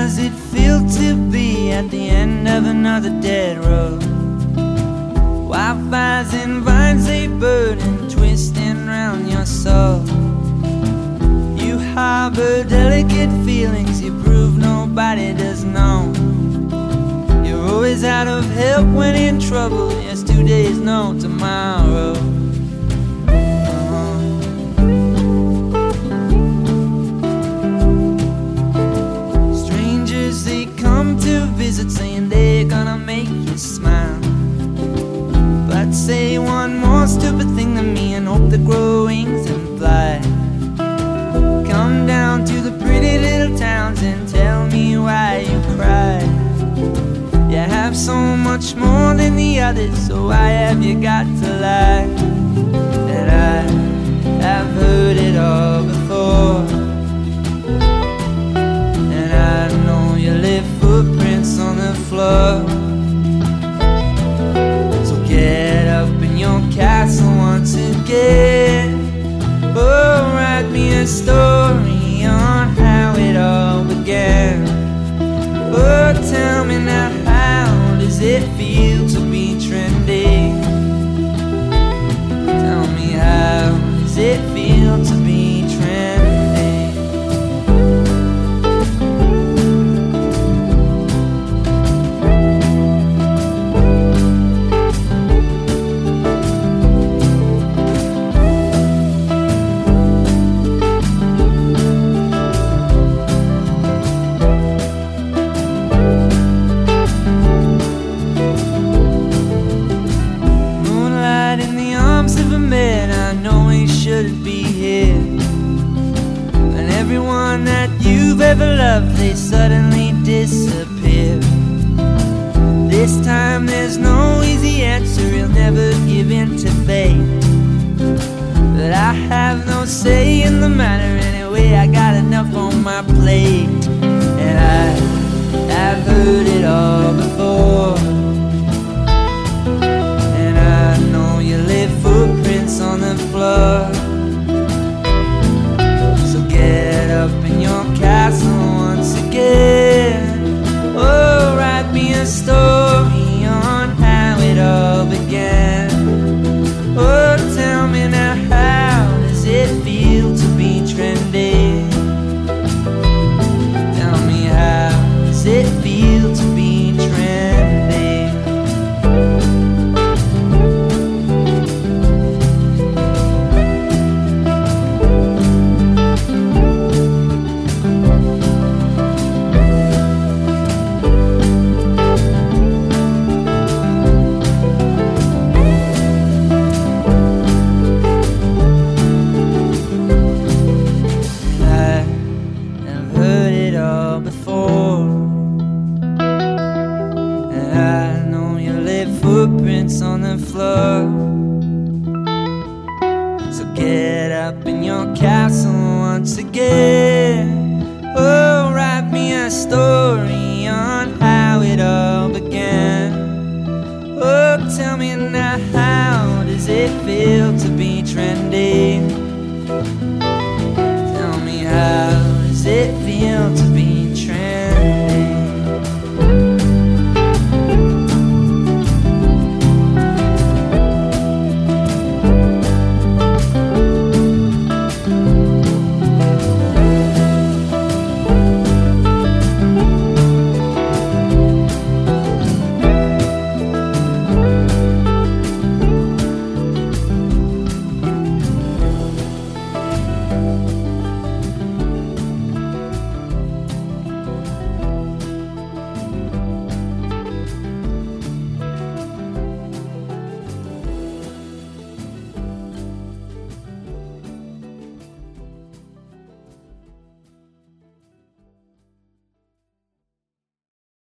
does it feel to be at the end of another dead road? Wildfires and vines, they burning, twisting round your soul. You harbor delicate feelings, you prove nobody does know. You're always out of help when in trouble. Yesterday's no tomorrow. Strangers, they come to visit, saying they're gonna make you smile. But say one more stupid thing to me and hope to grow wings and fly. Come down to the pretty little towns and tell me why you cry. You have so much more than the others, so why have you got to lie? That I have heard it all before, and I know you leave footprints on the floor. So get up in your castle once again. Oh, write me a story on how it all began. Oh, tell me now, how does it feel to be trendy? Tell me, how does it feel to be trendy? I know he shouldn't be here. And everyone that you've ever loved, they suddenly disappear. This time there's no easy answer, he'll never give in to fate. But I have no say in the matter anyway, I got enough on my plate. And I have heard it all before, and I know you leave footprints on the floor. So get up in your castle once again. Oh, write me a story on how it all began. Oh, tell me now, how does it feel to be trendy? Tell me, how does it feel to be trendy? Footprints on the floor. So get up in your castle once again. Oh, write me a story on how it all began. Oh, tell me now, how does it feel to be trendy? Tell me, how does it feel to